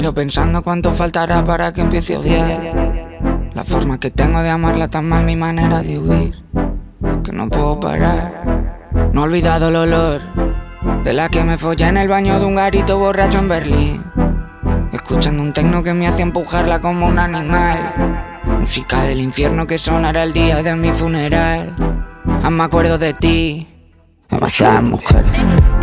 Pero pensando cuánto faltará para que empiece a odiar la forma que tengo de amarla, tan mal mi manera de huir, que no puedo parar. No he olvidado el olor de la que me follé en el baño de un garito borracho en Berlín, escuchando un tecno que me hacía empujarla como un animal. Música del infierno que sonará el día de mi funeral. Aún me acuerdo de ti, demasiadas mujeres.